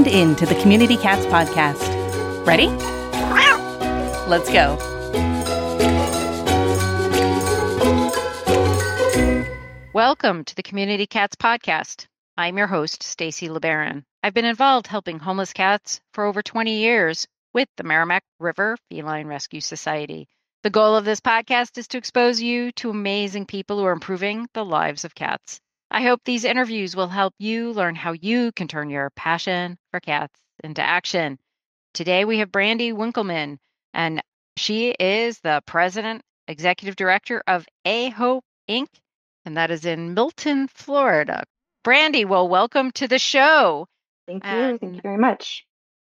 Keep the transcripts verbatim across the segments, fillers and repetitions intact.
tuned in to the Community Cats podcast. Ready? Let's go. Welcome to the Community Cats podcast. I'm your host, Stacy LeBaron. I've been involved helping homeless cats for over twenty years with the Merrimack River Feline Rescue Society. The goal of this podcast is to expose you to amazing people who are improving the lives of cats. I hope these interviews will help you learn how you can turn your passion for cats into action. Today we have Brandy Winkleman, and she is the president, executive director of A Hope Incorporated, and that is in Milton, Florida. Brandy, well, welcome to the show. Thank you. And Thank you very much.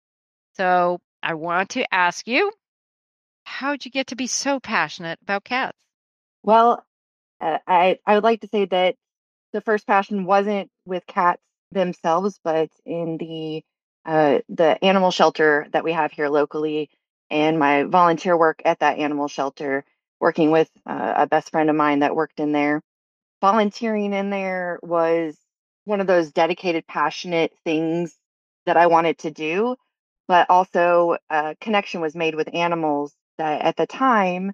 So I want to ask you, how'd you get to be so passionate about cats? Well, uh, I I would like to say that the first passion wasn't with cats themselves, but in the uh, the animal shelter that we have here locally, and my volunteer work at that animal shelter, working with uh, a best friend of mine that worked in there. Volunteering in there was one of those dedicated, passionate things that I wanted to do, but also a connection was made with animals that at the time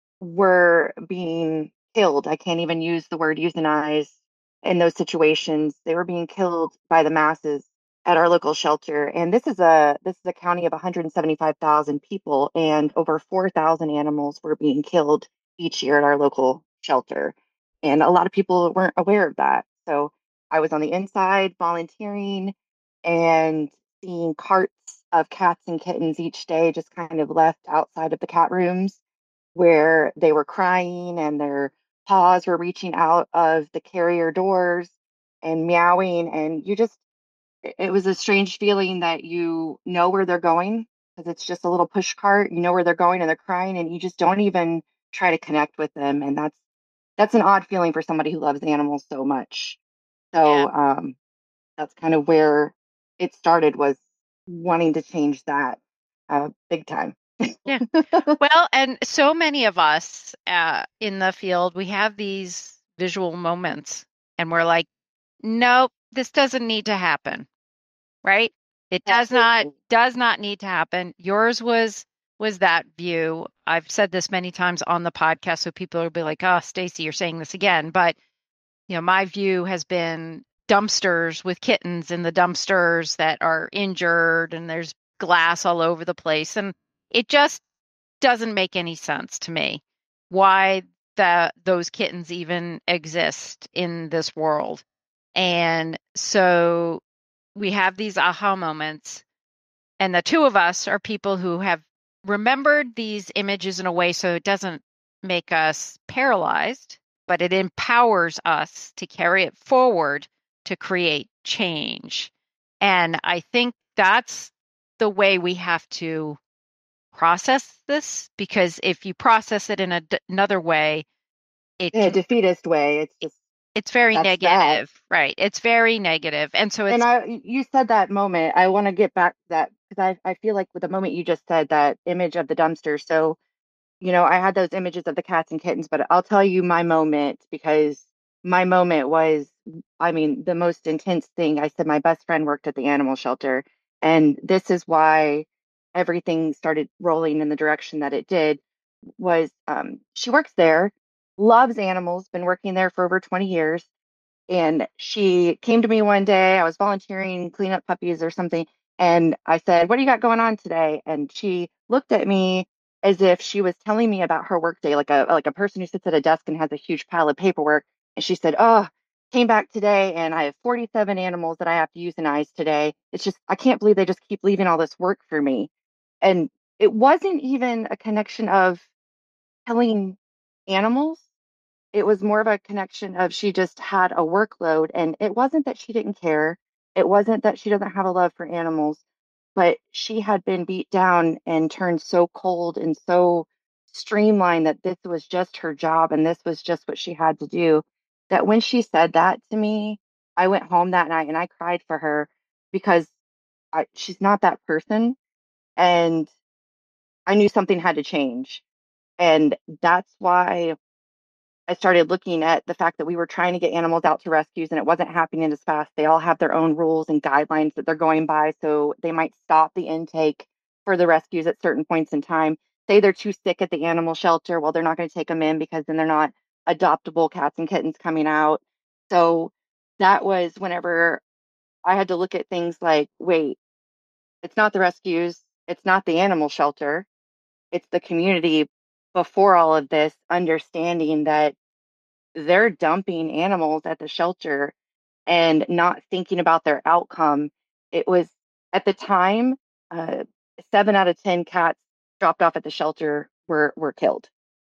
were being killed. I can't even use the word euthanize in those situations. They were being killed by the masses at our local shelter. And this is a this is a county of one hundred seventy-five thousand people, and over four thousand animals were being killed each year at our local shelter. And a lot of people weren't aware of that. So I was on the inside volunteering and seeing carts of cats and kittens each day just kind of left outside of the cat rooms where they were crying and their paws were reaching out of the carrier doors and meowing. And you just, it was a strange feeling that you know where they're going because it's just a little push cart. You know where they're going and they're crying and you just don't even try to connect with them. And that's, that's an odd feeling for somebody who loves animals so much. So Yeah. um, that's kind of where it started, was wanting to change that uh, big time. Yeah. Well, and so many of us uh, in the field, we have these visual moments and we're like, nope, this doesn't need to happen, right? It does not Absolutely. does not need to happen. Yours was was that view. I've said this many times on the podcast, so people will be like, oh, Stacy, you're saying this again. But, you know, my view has been dumpsters with kittens in the dumpsters that are injured and there's glass all over the place. And it just doesn't make any sense to me why that those kittens even exist in this world. And so we have these aha moments, and the two of us are people who have remembered these images in a way so it doesn't make us paralyzed, but it empowers us to carry it forward to create change. And I think that's the way we have to process this, because if you process it in a, another way, it In a can, defeatist way. It's just, it's very that's that. negative, right? It's very negative. And so it's, And I, you said that moment. I want to get back to that because I, I feel like with the moment you just said that image of the dumpster. So, you know, I had those images of the cats and kittens, but I'll tell you my moment, because my moment was, I mean, the most intense thing. I said my best friend worked at the animal shelter, and this is why everything started rolling in the direction that it did. Was um, she works there, loves animals, been working there for over twenty years. And she came to me one day. I was volunteering, clean up puppies or something. And I said, "What do you got going on today?" And she looked at me as if she was telling me about her workday, like a like a person who sits at a desk and has a huge pile of paperwork. And she said, "Oh, came back today and I have forty-seven animals that I have to euthanize today. It's just, I can't believe they just keep leaving all this work for me." And it wasn't even a connection of killing animals. It was more of a connection of she just had a workload, and it wasn't that she didn't care. It wasn't that she doesn't have a love for animals, but she had been beat down and turned so cold and so streamlined that this was just her job and this was just what she had to do. That when she said that to me, I went home that night and I cried for her, because I, she's not that person. And I knew something had to change. And that's why I started looking at the fact that we were trying to get animals out to rescues and it wasn't happening as fast. They all have their own rules and guidelines that they're going by. So they might stop the intake for the rescues at certain points in time. Say they're too sick at the animal shelter. Well, they're not going to take them in because then they're not adoptable cats and kittens coming out. So that was whenever I had to look at things like, wait, it's not the rescues, it's not the animal shelter, it's the community before all of this, understanding that they're dumping animals at the shelter and not thinking about their outcome. It was at the time, uh, seven out of ten cats dropped off at the shelter were were killed.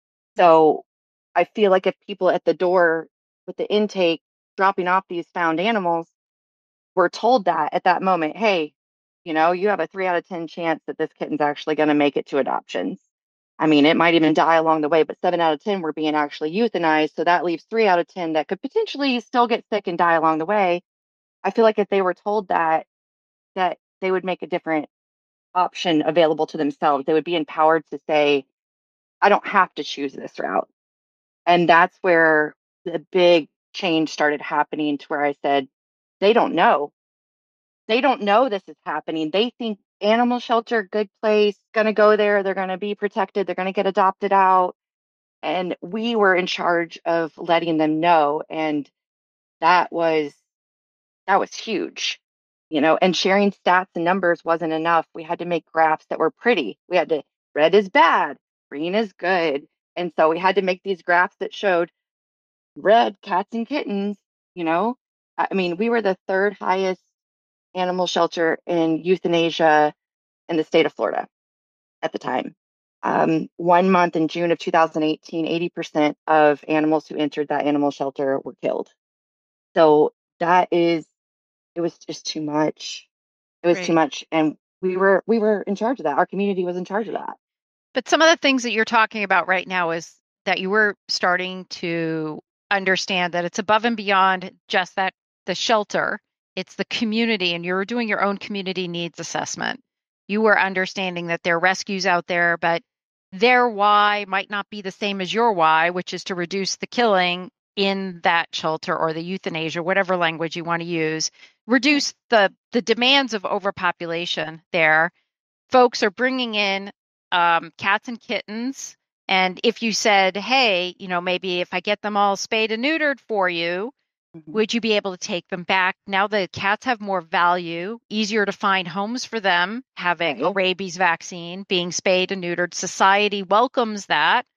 So I feel like if people at the door with the intake dropping off these found animals were told that at that moment, hey, you know, you have a three out of ten chance that this kitten's actually going to make it to adoptions. I mean, it might even die along the way, but seven out of ten were being actually euthanized. So that leaves three out of ten that could potentially still get sick and die along the way. I feel like if they were told that, that they would make a different option available to themselves. They would be empowered to say, I don't have to choose this route. And that's where the big change started happening, to where I said, they don't know. They don't know this is happening. They think animal shelter, good place, going to go there. They're going to be protected. They're going to get adopted out. And we were in charge of letting them know. And that was, that was huge, you know, and sharing stats and numbers wasn't enough. We had to make graphs that were pretty. We had to, red is bad, green is good. And so we had to make these graphs that showed red cats and kittens, you know. I mean, we were the third highest animal shelter in euthanasia in the state of Florida at the time. Um, one month in June of two thousand eighteen, eighty percent of animals who entered that animal shelter were killed. So that is, it was just too much. It was too Right. much. And we were, we were in charge of that. Our community was in charge of that. But some of the things that you're talking about right now is that you were starting to understand that it's above and beyond just that the shelter, it's the community, and you're doing your own community needs assessment. You were understanding that there are rescues out there, but their why might not be the same as your why, which is to reduce the killing in that shelter or the euthanasia, whatever language you want to use, reduce the the demands of overpopulation there. Folks are bringing in um, cats and kittens. And if you said, hey, you know, maybe if I get them all spayed and neutered for you, Mhm. would you be able to take them back? Now the cats have more value, easier to find homes for them, having a Right. rabies vaccine, being spayed and neutered. Society welcomes that.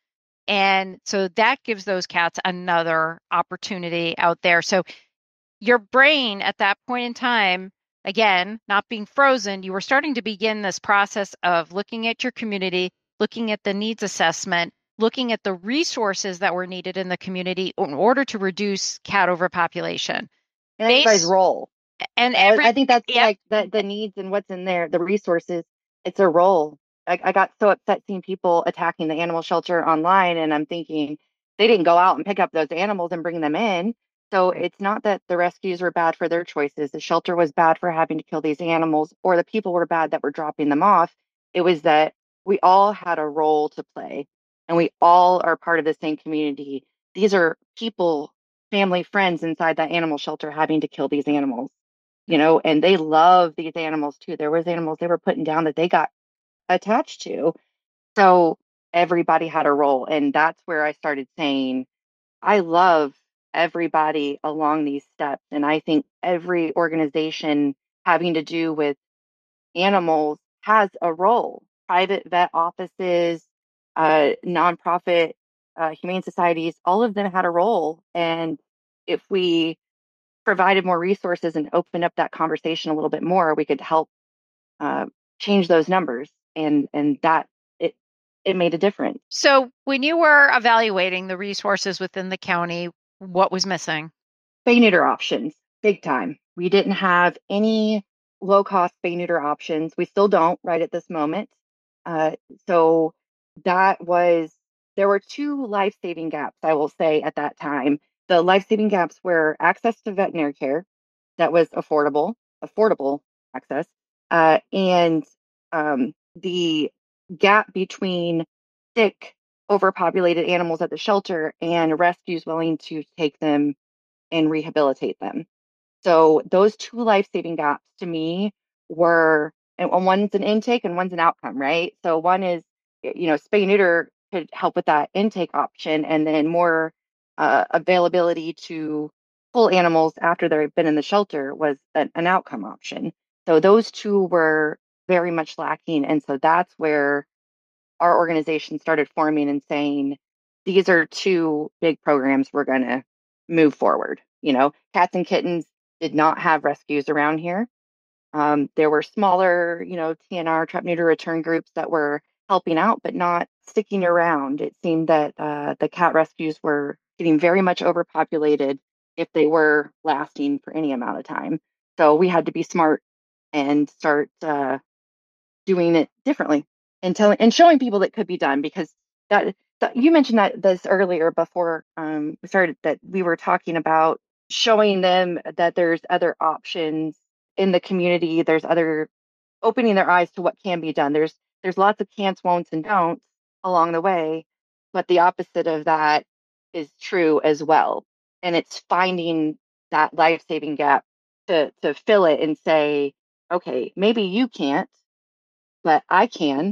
And so that gives those cats another opportunity out there. So your brain at that point in time, again, not being frozen, you were starting to begin this process of looking at your community, looking at the needs assessment, looking at the resources that were needed in the community in order to reduce cat overpopulation. And everybody's Base role. and I, every I think that's yep. like the, the needs and what's in there, the resources. It's a role. I, I got so upset seeing people attacking the animal shelter online, and I'm thinking they didn't go out and pick up those animals and bring them in. So Right. it's not that the rescues were bad for their choices. The shelter was bad for having to kill these animals, or the people were bad that were dropping them off. It was that we all had a role to play, and we all are part of the same community. These are people, family, friends inside that animal shelter having to kill these animals, you know, and they love these animals too. There was animals they were putting down that they got attached to. So everybody had a role. And that's where I started saying, I love everybody along these steps. And I think every organization having to do with animals has a role. Private vet offices, uh, nonprofit, uh, humane societies, all of them had a role. And if we provided more resources and opened up that conversation a little bit more, we could help uh, change those numbers, and and that it it made a difference. So when you were evaluating the resources within the county, what was missing? Spay neuter options, big time. We didn't have any low cost spay neuter options. We still don't right at this moment. Uh, so that was, there were two life saving gaps, I will say, at that time. The life saving gaps were access to veterinary care that was affordable, affordable access, uh, and um, the gap between sick overpopulated animals at the shelter and rescues willing to take them and rehabilitate them. So those two life-saving gaps to me were, and one's an intake and one's an outcome, right? So one is, you know, spay neuter could help with that intake option, and then more uh, availability to pull animals after they've been in the shelter was an, an outcome option. So those two were very much lacking. And so that's where our organization started forming and saying, these are two big programs we're going to move forward. You know, cats and kittens did not have rescues around here. Um, there were smaller, you know, T N R, trap neuter return groups that were helping out, but not sticking around. It seemed that uh, the cat rescues were getting very much overpopulated if they were lasting for any amount of time. So we had to be smart and start uh, doing it differently and telling and showing people that could be done, because that, that you mentioned that this earlier before um, we started, that we were talking about showing them that there's other options in the community. There's other opening their eyes to what can be done. There's there's lots of can'ts, won'ts, and don'ts along the way, but the opposite of that is true as well. And it's finding that life-saving gap to to fill it and say, okay, maybe you can't, but I can,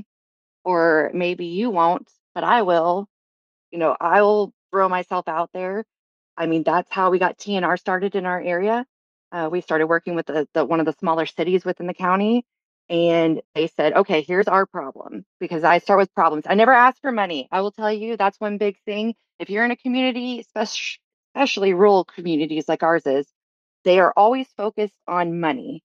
or maybe you won't, but I will. You know, I will throw myself out there. I mean, that's how we got T N R started in our area. Uh, we started working with the, the one of the smaller cities within the county, and they said, okay, here's our problem, because I start with problems. I never ask for money. I will tell you, that's one big thing. If you're in a community, especially, especially rural communities like ours is, they are always focused on money.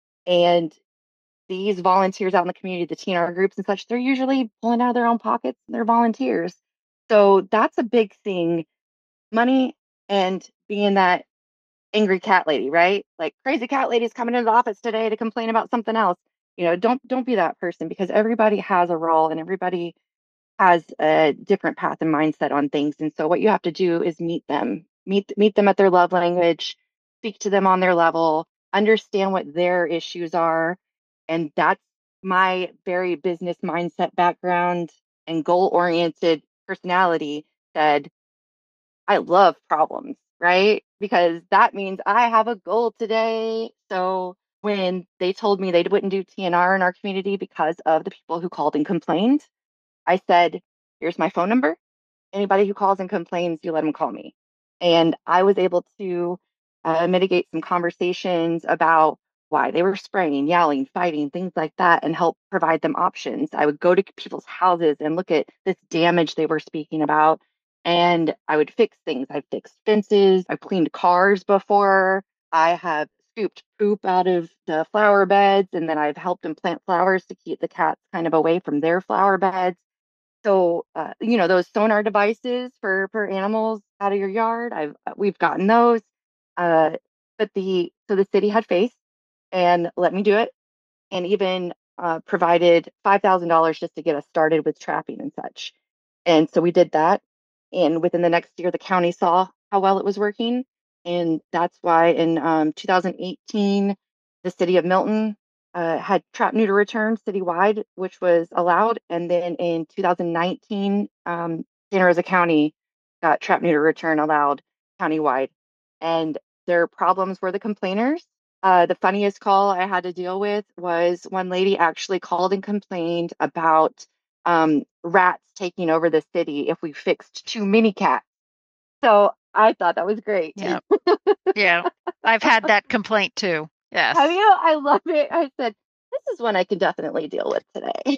And these volunteers out in the community, the T N R groups and such, they're usually pulling out of their own pockets. They're volunteers. So that's a big thing. Money and being that angry cat lady, right? Like, crazy cat lady's coming into the office today to complain about something else. You know, don't don't be that person, because everybody has a role and everybody has a different path and mindset on things. And so what you have to do is meet them, meet meet them at their love language, speak to them on their level, understand what their issues are. And that's my very business mindset background and goal oriented personality said, I love problems, right? Because that means I have a goal today. So when they told me they wouldn't do T N R in our community because of the people who called and complained, I said, here's my phone number. Anybody who calls and complains, you let them call me. And I was able to uh, mitigate some conversations about why they were spraying, yelling, fighting, things like that, and help provide them options. I would go to people's houses and look at this damage they were speaking about, and I would fix things. I've fixed fences, I've cleaned cars before, I have scooped poop out of the flower beds, and then I've helped them plant flowers to keep the cats kind of away from their flower beds. So, uh, you know, those sonar devices for for animals out of your yard, I've uh, we've gotten those. Uh, but the so the city had faith and let me do it, and even uh, provided five thousand dollars just to get us started with trapping and such. And so we did that. And within the next year, the county saw how well it was working. And that's why in um, two thousand eighteen, the city of Milton uh, had trap neuter return citywide, which was allowed. And then in two thousand nineteen, um, Santa Rosa County got trap neuter return allowed countywide. And their problems were the complainers. Uh, the funniest call I had to deal with was one lady actually called and complained about um, rats taking over the city if we fixed too many cats. So I thought that was great. Yeah. Yeah. I've had that complaint too. Yes. Have you? I love it. I said, this is one I can definitely deal with today.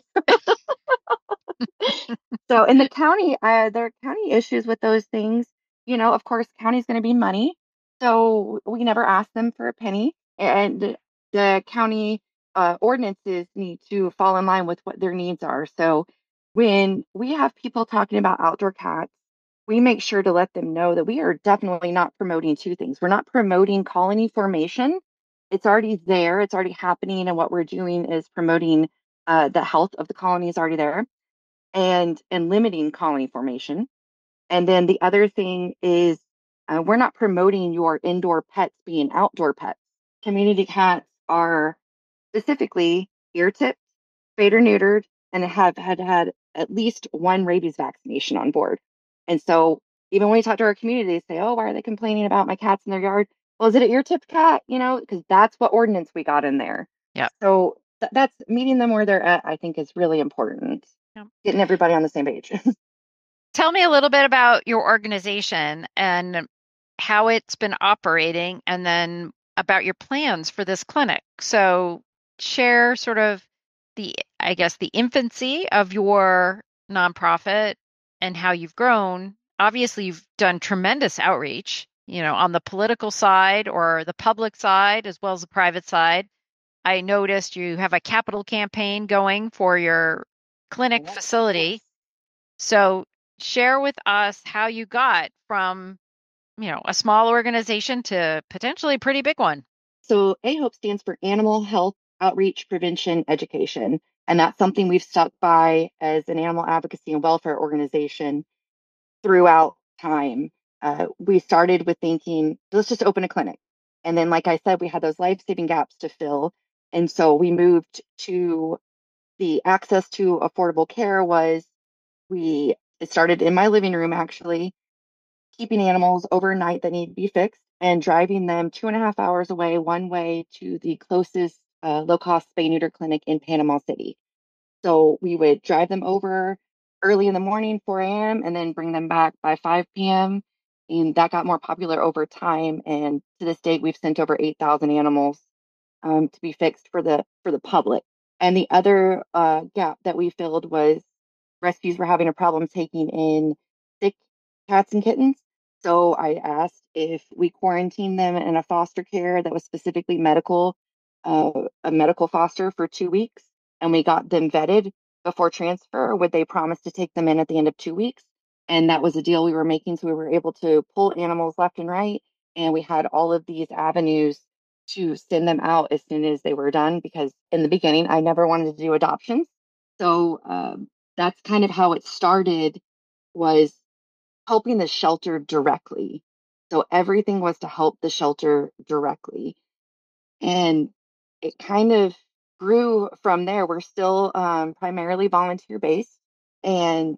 So in the county, uh, there are county issues with those things. You know, of course, county's going to be money. So we never ask them for a penny. And the county uh, ordinances need to fall in line with what their needs are. So when we have people talking about outdoor cats, we make sure to let them know that we are definitely not promoting two things. We're not promoting colony formation. It's already there. It's already happening. And what we're doing is promoting uh, the health of the colonies already there, and and limiting colony formation. And then the other thing is uh, we're not promoting your indoor pets being outdoor pets. Community cats are specifically ear tipped, spayed or neutered, and have had had at least one rabies vaccination on board. And so even when we talk to our community, they say, oh, why are they complaining about my cats in their yard? Well, is it an ear-tipped cat? You know, because that's what ordinance we got in there. Yeah. So th- that's meeting them where they're at, I think is really important. Yep. Getting everybody on the same page. Tell me a little bit about your organization and how it's been operating, and then about your plans for this clinic. So share sort of the, I guess, the infancy of your nonprofit and how you've grown. Obviously, you've done tremendous outreach, you know, on the political side or the public side, as well as the private side. I noticed you have a capital campaign going for your clinic Yes, facility. yes. So share with us how you got from, you know, a small organization to potentially a pretty big one. So A HOPE stands for Animal Health Outreach Prevention Education. And that's something we've stuck by as an animal advocacy and welfare organization throughout time. Uh, we started with thinking, let's just open a clinic. And then, like I said, we had those life-saving gaps to fill. And so we moved to the access to affordable care was we, it started in my living room, actually, keeping animals overnight that need to be fixed and driving them two and a half hours away one way to the closest uh, low-cost spay neuter clinic in Panama City. So we would drive them over early in the morning, four a.m., and then bring them back by five p.m. And that got more popular over time. And to this date, we've sent over eight thousand animals um, to be fixed for the for the public. And the other uh, gap that we filled was rescues were having a problem taking in sick cats and kittens. So I asked if we quarantine them in a foster care that was specifically medical, uh, a medical foster for two weeks, and we got them vetted before transfer. Would they promise to take them in at the end of two weeks? And that was a deal we were making. So we were able to pull animals left and right. And we had all of these avenues to send them out as soon as they were done, because in the beginning, I never wanted to do adoptions. So um, that's kind of how it started, was helping the shelter directly. So everything was to help the shelter directly. And it kind of grew from there. We're still um, primarily volunteer based, and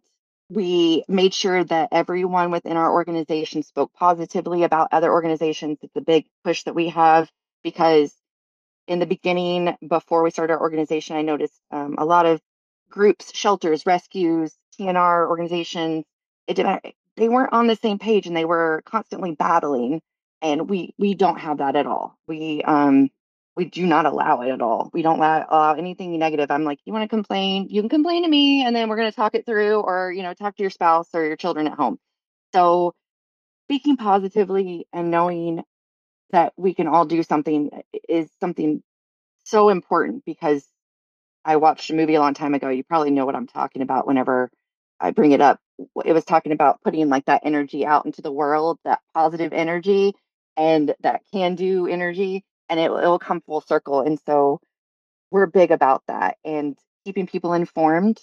we made sure that everyone within our organization spoke positively about other organizations. It's a big push that we have, because in the beginning, before we started our organization, I noticed um, a lot of groups, shelters, rescues, T N R organizations, it didn't, they weren't on the same page, and they were constantly battling. And we we don't have that at all. We um we do not allow it at all. We don't allow, allow anything negative. I'm like, you want to complain? You can complain to me, and then we're going to talk it through, or you know, talk to your spouse or your children at home. So speaking positively and knowing that we can all do something is something so important, because I watched a movie a long time ago. You probably know what I'm talking about whenever I bring it up. It was talking about putting like that energy out into the world, that positive energy and that can do energy, and it, it will come full circle. And so we're big about that and keeping people informed.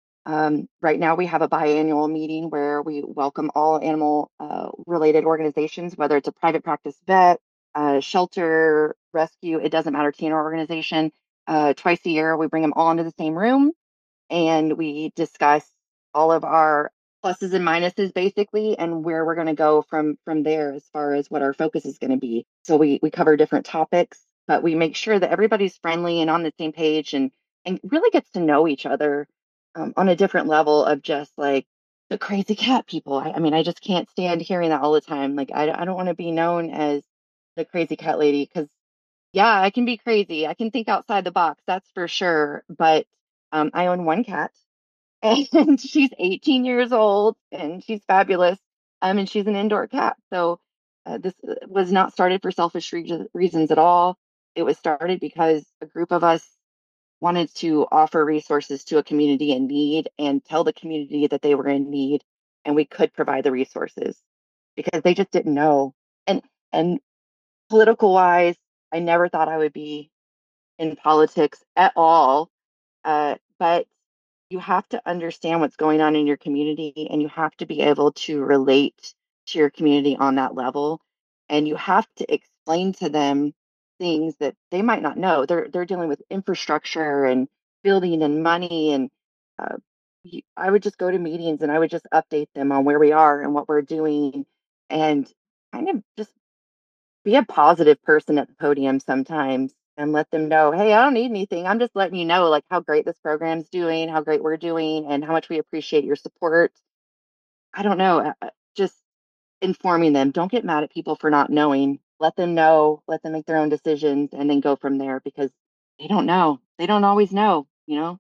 Um, right now, we have a biannual meeting where we welcome all animal uh, related organizations, whether it's a private practice vet, uh, shelter, rescue, it doesn't matter, T N R organization. Uh, twice a year, we bring them all into the same room and we discuss all of our pluses and minuses, basically, and where we're going to go from from there as far as what our focus is going to be. So we we cover different topics, but we make sure that everybody's friendly and on the same page, and and really gets to know each other um, on a different level of just like the crazy cat people. I, I mean, I just can't stand hearing that all the time. Like, I, I don't want to be known as the crazy cat lady, because yeah, I can be crazy. I can think outside the box, that's for sure. But um, I own one cat, and she's eighteen years old, and she's fabulous. Um, and she's an indoor cat. So uh, this uh, was not started for selfish re- reasons at all. It was started because a group of us wanted to offer resources to a community in need and tell the community that they were in need, and we could provide the resources, because they just didn't know. And and political wise, I never thought I would be in politics at all. Uh, but you have to understand what's going on in your community, and you have to be able to relate to your community on that level. And you have to explain to them things that they might not know. They're they're dealing with infrastructure and building and money and uh, y- I would just go to meetings and I would just update them on where we are and what we're doing and kind of just be a positive person at the podium sometimes and let them know, hey, I don't need anything. I'm just letting you know like how great this program's doing, how great we're doing, and how much we appreciate your support. I don't know, uh, uh, just informing them. Don't get mad at people for not knowing. Let them know, let them make their own decisions and then go from there because they don't know. They don't always know, you know?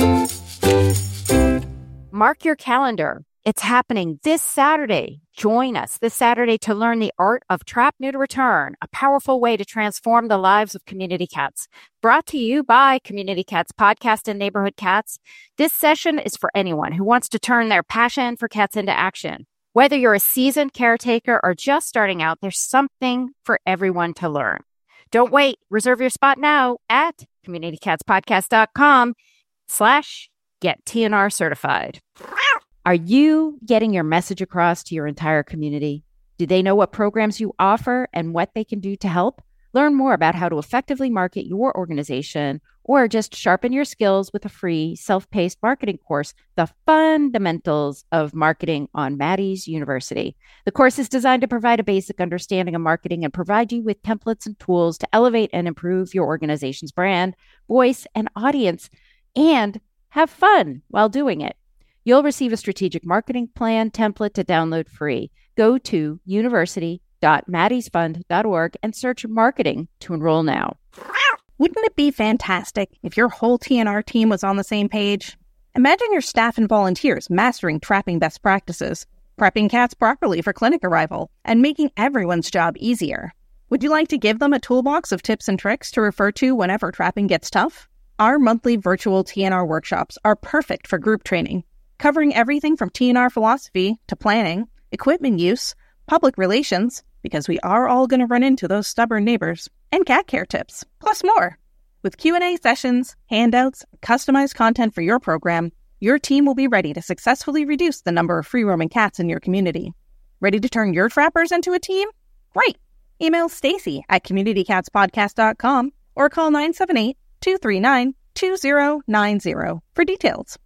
Mark your calendar. It's happening this Saturday. Join us this Saturday to learn the art of trap, neuter, return, a powerful way to transform the lives of community cats. Brought to you by Community Cats Podcast and Neighborhood Cats. This session is for anyone who wants to turn their passion for cats into action. Whether you're a seasoned caretaker or just starting out, there's something for everyone to learn. Don't wait. Reserve your spot now at communitycatspodcast.com slash get T N R certified. Are you getting your message across to your entire community? Do they know what programs you offer and what they can do to help? Learn more about how to effectively market your organization or just sharpen your skills with a free self-paced marketing course, The Fundamentals of Marketing on Maddie's University. The course is designed to provide a basic understanding of marketing and provide you with templates and tools to elevate and improve your organization's brand, voice, and audience, and have fun while doing it. You'll receive a strategic marketing plan template to download free. Go to university dot maddies fund dot org and search marketing to enroll now. Wouldn't it be fantastic if your whole T N R team was on the same page? Imagine your staff and volunteers mastering trapping best practices, prepping cats properly for clinic arrival, and making everyone's job easier. Would you like to give them a toolbox of tips and tricks to refer to whenever trapping gets tough? Our monthly virtual T N R workshops are perfect for group training, covering everything from T N R philosophy to planning, equipment use, public relations, because we are all going to run into those stubborn neighbors, and cat care tips, plus more. With Q and A sessions, handouts, customized content for your program, your team will be ready to successfully reduce the number of free-roaming cats in your community. Ready to turn your trappers into a team? Great! Email Stacy at community cats podcast dot com or call nine seven eight, two three nine, two zero nine zero for details.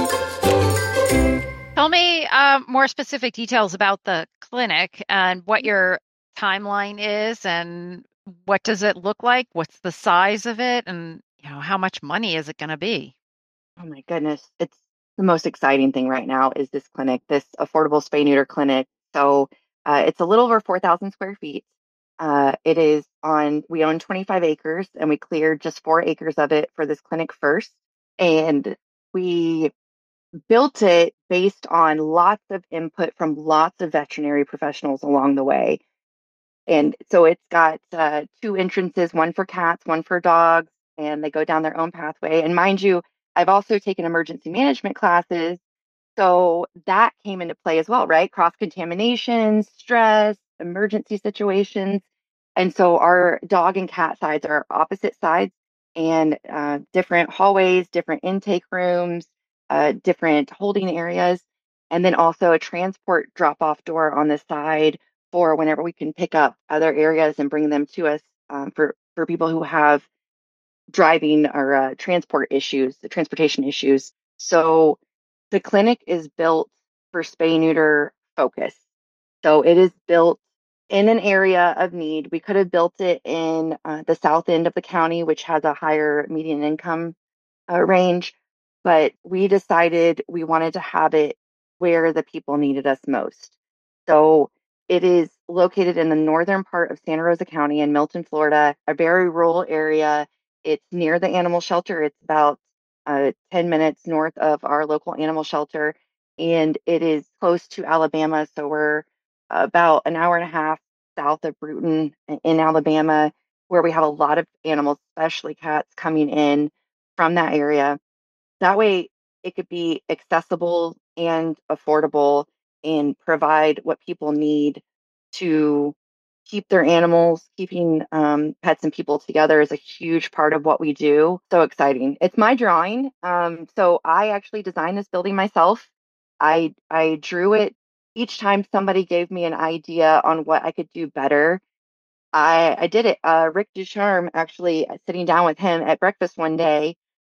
Tell me uh, more specific details about the clinic and what your timeline is and what does it look like? What's the size of it? And you know, how much money is it going to be? Oh my goodness. It's the most exciting thing right now is this clinic, this affordable spay neuter clinic. So uh, it's a little over four thousand square feet. Uh, it is on, we own twenty-five acres and we cleared just four acres of it for this clinic first. And we built it based on lots of input from lots of veterinary professionals along the way. And so it's got uh, two entrances, one for cats, one for dogs, and they go down their own pathway. And mind you, I've also taken emergency management classes. So that came into play as well, right? Cross contamination, stress, emergency situations. And so our dog and cat sides are opposite sides and uh, different hallways, different intake rooms, uh, different holding areas, and then also a transport drop off door on the side for whenever we can pick up other areas and bring them to us um, for, for people who have driving or uh, transport issues, the transportation issues. So the clinic is built for spay neuter focus. So it is built in an area of need. We could have built it in uh, the south end of the county, which has a higher median income uh, range, but we decided we wanted to have it where the people needed us most. So it is located in the northern part of Santa Rosa County in Milton, Florida, a very rural area. It's near the animal shelter. It's about uh, ten minutes north of our local animal shelter, and it is close to Alabama. So we're about an hour and a half south of Bruton in Alabama, where we have a lot of animals, especially cats, coming in from that area. That way, it could be accessible and affordable and provide what people need to keep their animals. Keeping um, pets and people together is a huge part of what we do. So exciting. It's my drawing. Um, so I actually designed this building myself. I I drew it each time somebody gave me an idea on what I could do better. I, I did it. Uh, Rick Ducharme, actually, uh, sitting down with him at breakfast one day,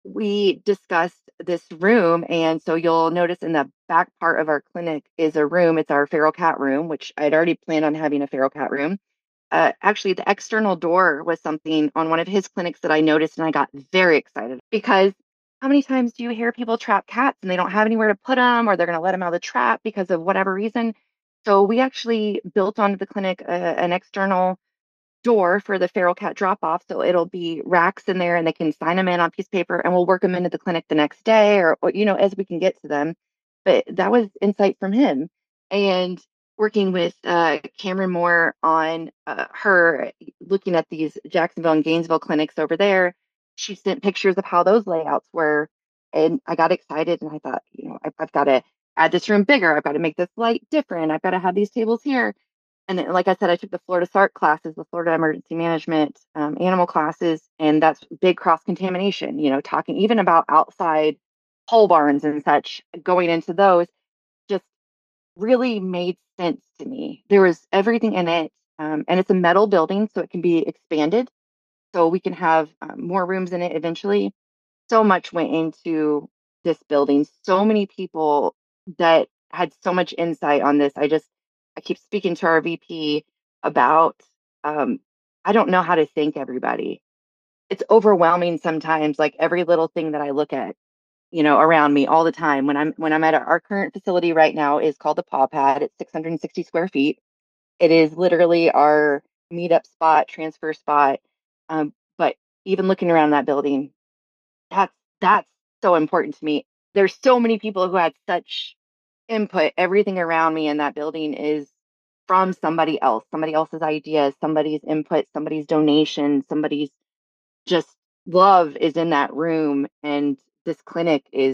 we discussed this room. And so you'll notice in the back part of our clinic is a room. It's our feral cat room, which I'd already planned on having a feral cat room. Uh, actually, the external door was something on one of his clinics that I noticed, and I got very excited because how many times do you hear people trap cats and they don't have anywhere to put them, or they're going to let them out of the trap because of whatever reason? So we actually built onto the clinic uh, an external door for the feral cat drop off. So it'll be racks in there and they can sign them in on a piece of paper and we'll work them into the clinic the next day or, or, you know, as we can get to them. But that was insight from him. And working with uh, Cameron Moore on uh, her looking at these Jacksonville and Gainesville clinics over there, she sent pictures of how those layouts were. And I got excited and I thought, you know, I've, I've got to add this room bigger. I've got to make this light different. I've got to have these tables here. And then, like I said, I took the Florida S A R C classes, the Florida Emergency Management um, animal classes, and that's big cross contamination, you know, talking even about outside pole barns and such, going into those just really made sense to me. There was everything in it. Um, and it's a metal building, so it can be expanded. So we can have um, more rooms in it eventually. So much went into this building. So many people that had so much insight on this. I just, I keep speaking to our V P about, um, I don't know how to thank everybody. It's overwhelming sometimes, like every little thing that I look at, you know, around me all the time. When I'm, when I'm at our, our current facility right now is called the Paw Pad. It's six hundred sixty square feet. It is literally our meetup spot, transfer spot. Um, but even looking around that building, that's that's so important to me. There's so many people who had such input. Everything around me in that building is from somebody else, somebody else's ideas, somebody's input, somebody's donation, somebody's just love is in that room. And this clinic is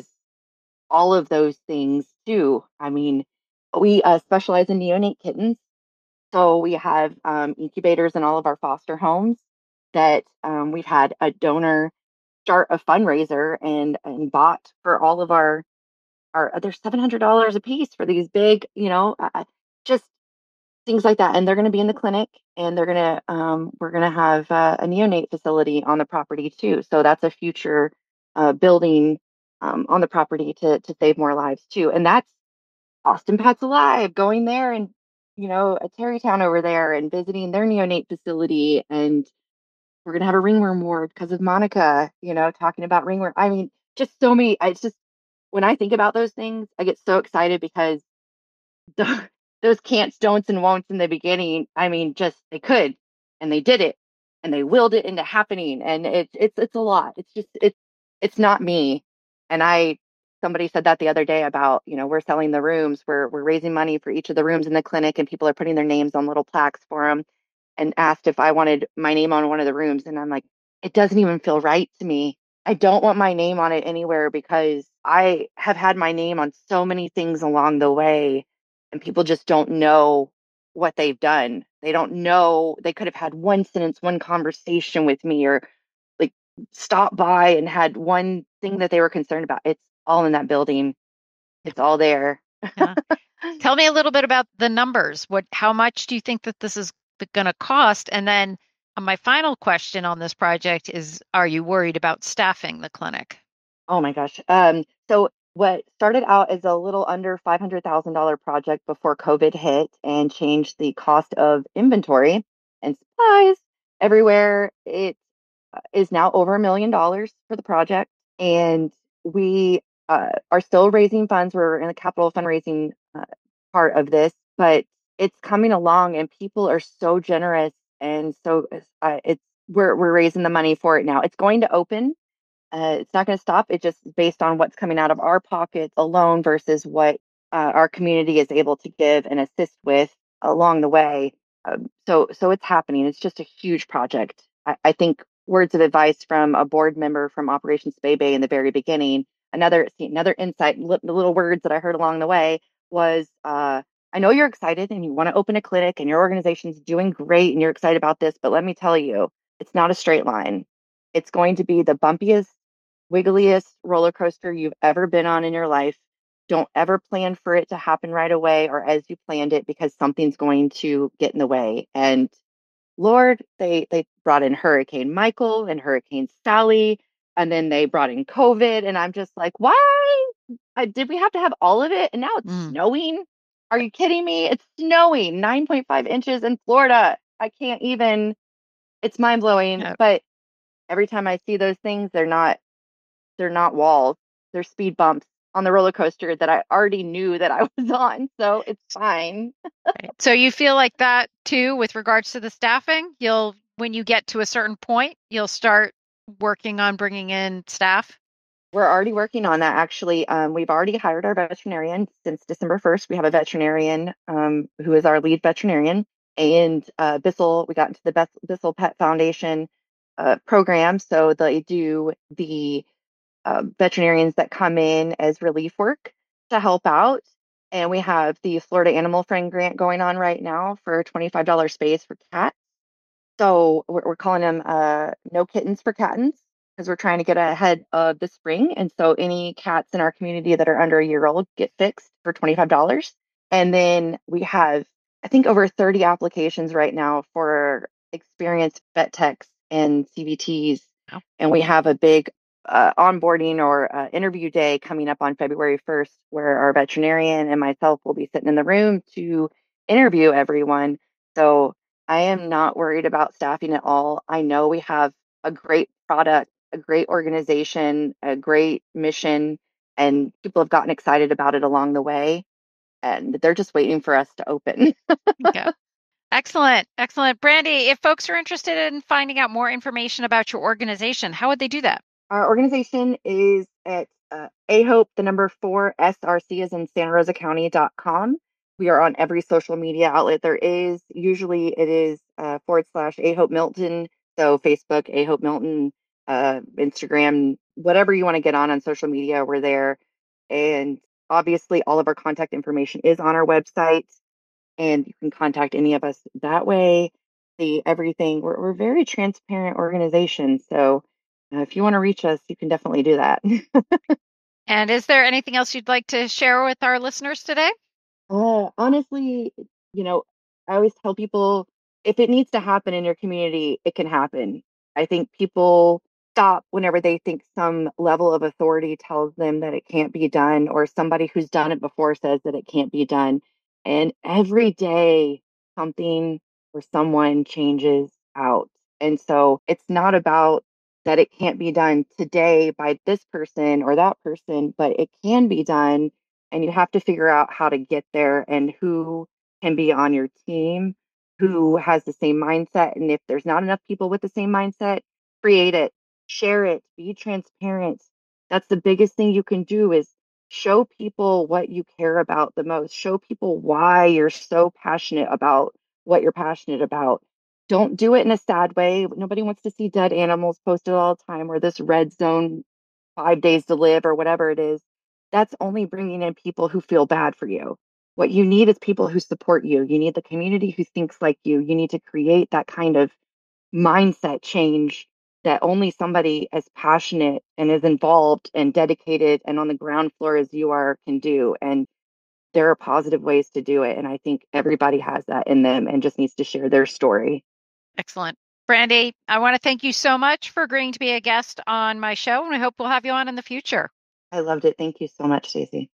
all of those things too. I mean, we uh, specialize in neonate kittens. So we have um, incubators in all of our foster homes that um, we've had a donor start a fundraiser and and bought for all of our our they're seven hundred dollars a piece for these big, you know, uh, just things like that. And they're going to be in the clinic, and they're going to um, we're going to have uh, a neonate facility on the property too. So that's a future uh, building um, on the property to to save more lives too. And that's Austin Pets Alive, going there and, you know, a Terrytown over there and visiting their neonate facility. And we're going to have a ringworm ward because of Monica, you know, talking about ringworm. I mean, just so many. It's just when I think about those things, I get so excited because the, those can'ts, don'ts, and won'ts in the beginning, I mean, just they could and they did it and they willed it into happening. And it's it's it's a lot. It's just it's it's not me. And I somebody said that the other day about, you know, we're selling the rooms, we're we're raising money for each of the rooms in the clinic, and people are putting their names on little plaques for them, and asked if I wanted my name on one of the rooms. And I'm like, it doesn't even feel right to me. I don't want my name on it anywhere because I have had my name on so many things along the way, and people just don't know what they've done. They don't know. They could have had one sentence, one conversation with me, or like stopped by and had one thing that they were concerned about. It's all in that building. It's all there. Yeah. Tell me a little bit about the numbers. What, how much do you think that this is going to cost? And then uh, my final question on this project is, are you worried about staffing the clinic? Oh my gosh. Um, so what started out as a little under five hundred thousand dollars project before COVID hit and changed the cost of inventory and supplies everywhere, it uh, is now over a million dollars for the project. And we uh, are still raising funds. We're in the capital fundraising uh, part of this, but it's coming along and people are so generous. And so uh, it's we're we're raising the money for it now. It's going to open. Uh, it's not going to stop. It just based on what's coming out of our pockets alone versus what uh, our community is able to give and assist with along the way. Um, so, so it's happening. It's just a huge project. I, I think words of advice from a board member from Operation Spay Bay in the very beginning. Another, see, another insight, li- the little words that I heard along the way was, uh, I know you're excited and you want to open a clinic and your organization's doing great and you're excited about this, but let me tell you, it's not a straight line. It's going to be the bumpiest, wiggliest roller coaster you've ever been on in your life. Don't ever plan for it to happen right away or as you planned it, because something's going to get in the way. And Lord, they they brought in Hurricane Michael and Hurricane Sally, And then they brought in COVID, and I'm just like, why? Uh, did we have to have all of it? And now it's Mm. snowing. Are you kidding me? It's snowing nine point five inches in Florida. I can't even, it's mind blowing. Yep. But every time I see those things, they're not, they're not walls. They're speed bumps on the roller coaster that I already knew that I was on. So it's fine. Right. So you feel like that too, with regards to the staffing, you'll, when you get to a certain point, you'll start working on bringing in staff? We're already working on that, actually. Um, we've already hired our veterinarian since December first. We have a veterinarian um, who is our lead veterinarian. And uh, Bissell, we got into the Bess- Bissell Pet Foundation uh, program. So they do the uh, veterinarians that come in as relief work to help out. And we have the Florida Animal Friend grant going on right now for twenty-five dollars space for cats. So we're, we're calling them uh, No Kittens for Cattens, because we're trying to get ahead of the spring. And so any cats in our community that are under a year old get fixed for twenty-five dollars. And then we have, I think, over thirty applications right now for experienced vet techs and C V Ts. Wow. And we have a big uh, onboarding or uh, interview day coming up on February first, where our veterinarian and myself will be sitting in the room to interview everyone. So I am not worried about staffing at all. I know we have a great product, a great organization, a great mission, and people have gotten excited about it along the way. And they're just waiting for us to open. Okay. Excellent. Excellent. Brandy, if folks are interested in finding out more information about your organization, how would they do that? Our organization is at uh, A Hope, the number four, S R C is in Santa Rosa County dot com. We are on every social media outlet there is. Usually it is uh, forward slash A Hope Milton. So Facebook, A Hope Milton, uh, Instagram, whatever you want to get on on social media, we're there. And obviously all of our contact information is on our website, and you can contact any of us that way. See everything. We're, we're a very transparent organization. So uh, if you want to reach us, you can definitely do that. And is there anything else you'd like to share with our listeners today? Uh, honestly, you know, I always tell people, if it needs to happen in your community, it can happen. I think people stop whenever they think some level of authority tells them that it can't be done, or somebody who's done it before says that it can't be done. And every day, something or someone changes out. And so it's not about that it can't be done today by this person or that person, but it can be done. And you have to figure out how to get there and who can be on your team, who has the same mindset. And if there's not enough people with the same mindset, create it, share it, be transparent. That's the biggest thing you can do, is show people what you care about the most. Show people why you're so passionate about what you're passionate about. Don't do it in a sad way. Nobody wants to see dead animals posted all the time, or this red zone, five days to live, or whatever it is. That's only bringing in people who feel bad for you. What you need is people who support you. You need the community who thinks like you. You need to create that kind of mindset change that only somebody as passionate and as involved and dedicated and on the ground floor as you are can do. And there are positive ways to do it. And I think everybody has that in them and just needs to share their story. Excellent. Brandy, I want to thank you so much for agreeing to be a guest on my show, and I hope we'll have you on in the future. I loved it. Thank you so much, Stacey.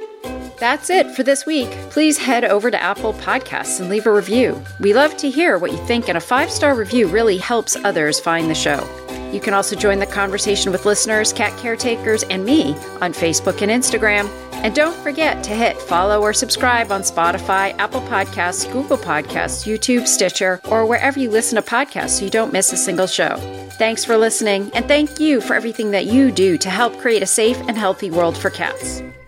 That's it for this week. Please head over to Apple Podcasts and leave a review. We love to hear what you think, and a five-star review really helps others find the show. You can also join the conversation with listeners, cat caretakers, and me on Facebook and Instagram. And don't forget to hit follow or subscribe on Spotify, Apple Podcasts, Google Podcasts, YouTube, Stitcher, or wherever you listen to podcasts so you don't miss a single show. Thanks for listening, and thank you for everything that you do to help create a safe and healthy world for cats.